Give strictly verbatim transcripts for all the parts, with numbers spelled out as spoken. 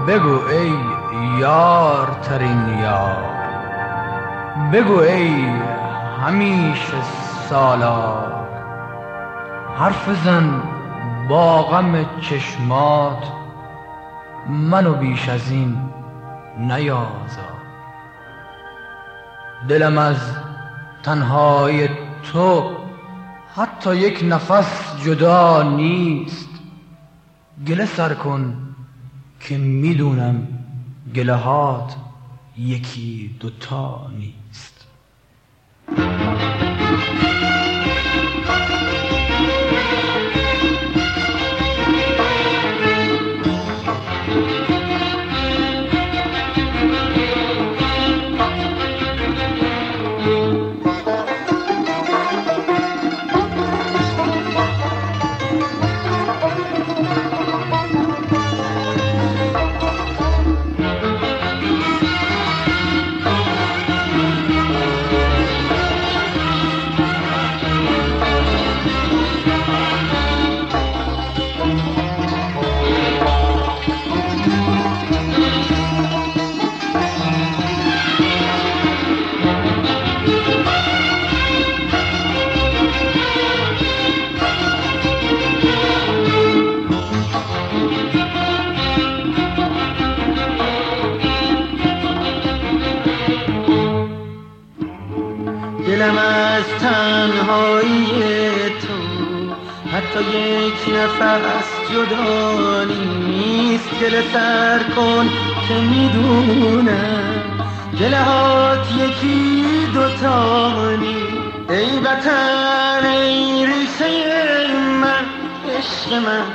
بگو ای یار ترین یار، بگو ای همیشه سالار، حرف زن با غم چشمات، منو بیش از این نیازار. دلم از تنهای تو حتی یک نفس جدا نیست. گله سر کن که میدونم گله هات یکی دوتا نیست. دلم از تنهایی تو حتی یک نفس جدا نیست. گله سر کن که میدونم گله هات یکی دوتا نیست. ای وطن ای ریشه من، عشق من،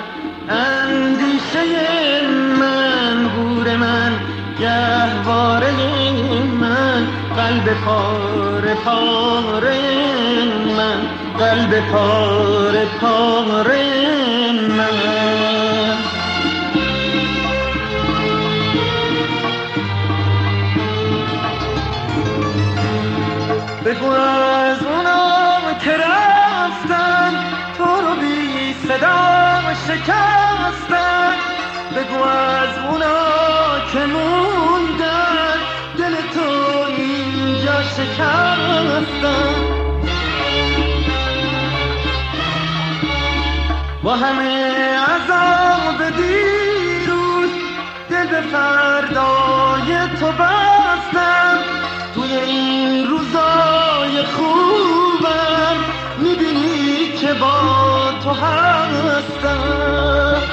اندیشه من، گور من، گهواره من، قلب پاره پاره من، قلب پاره پاره من. بگو از اونا که رفتن تو رو بی صدا شکستن، بگو از اونا که موندن دل تو اینجا شکستن. با همه عذاب دیروز دل به فردای تو بستم. توی این روزای خوبم میبینی که با تو هستم.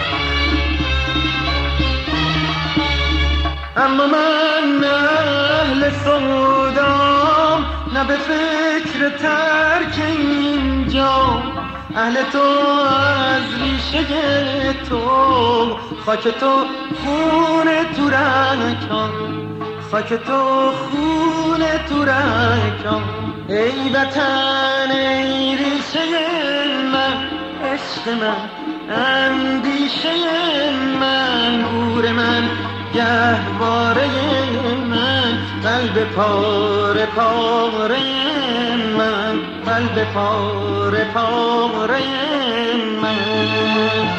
اما من اهل سودام، نه به فکر ترک اینجا. اهل تو از ریشه تو، خاک تو خون تو رکام، خاک تو خون تو رکام. ای وطن ای ریشه من، عشق من، اندیشه من، گور من، گهواره من، قلب پاره پاره من، قلب پاره پاره من.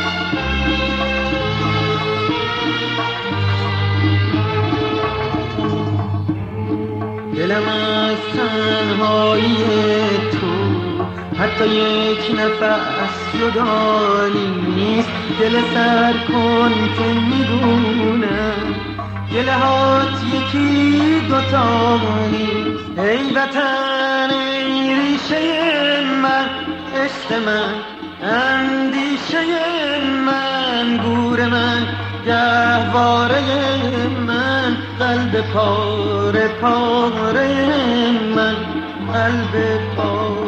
دلم از تنهایی تو حتی یک نفس جدا نیست. دل سر کن که میدونم گله هات یکی دوتا نیست. ای وطن ای ریشه من، عشق من، اندیشه من، گور من، گهواره من، قلب پاره پاره من، قلب پاره